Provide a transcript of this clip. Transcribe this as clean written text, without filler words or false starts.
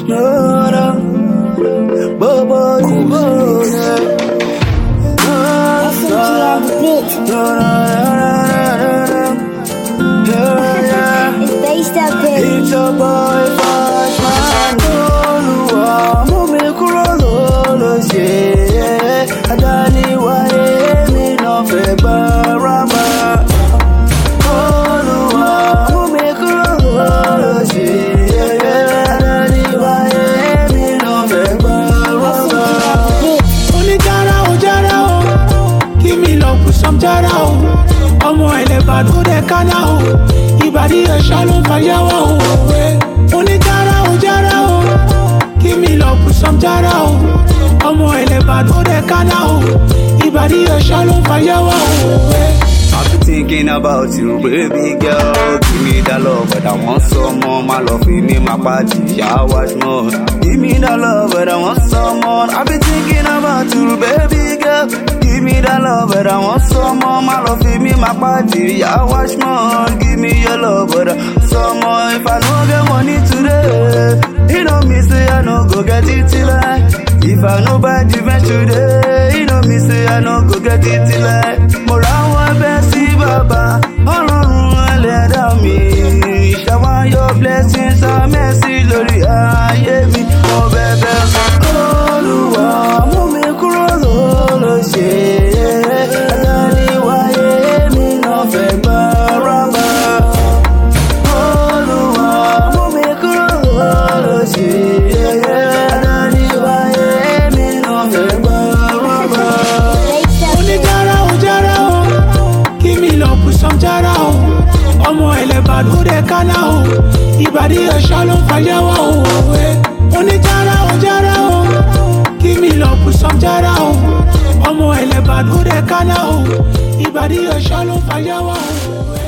No, no. Bobo, It's based up in. it's a boy, Fashman. Oluwa, mo me kúrò lolo ṣe. Adani wáyé mi no fẹ́ barama. Oluwa, mo me kúrò lolo ṣe. Adani wáyé mi no fẹ́ barama. Only jara o, give me love with some jara o. Ọmọ ẹlẹ́bàá tó dẹ̀ kánà o, ìbàdí ẹ̀ṣá ló fàyàwá o. Only jara o, give me love with some jara o. Ọmọ ẹlẹ́bàá tó dẹ̀ kánà o, ìbàdí ẹ̀ṣá ló fàyàwá o. I've been thinking about you, baby girl. Give me that love, but I want some more. My love, give me my party, yeah, watch more. Give me that love, but I want some more. I've been thinking about you, baby girl. Give me that love, but I want some more. My love, give me my party, yeah, watch more. Give me your love, but I want some more. If I don't get money today, you know me say I no go get it till I. If I no buy the bench today, you know me say I no go get it till I. More I want best see Baba, Ọlọ́run ẹlẹ́dà mi. Shower your blessings and mercy lórí ayé mi. Mo bẹ̀bẹ̀ Olúwa, mú mi kúrò lolo ṣe. Adani wáyé mi náà fẹ́ barama. Olúwa, mú mi kúrò lolo ṣe. Adani wáyé mi náà fẹ́ barama. Only jara o, give me love with some jara o. Ọmọ ẹlẹ́bàá tó dẹ̀ kánà o, ìbàdí ẹ̀ṣá ló fàyàwá o. Only jara o, give me love with some jara o. Ọmọ ẹlẹ́bàá tó dẹ̀ kánà o, ìbàdí ẹ̀ṣá ló fàyàwá o.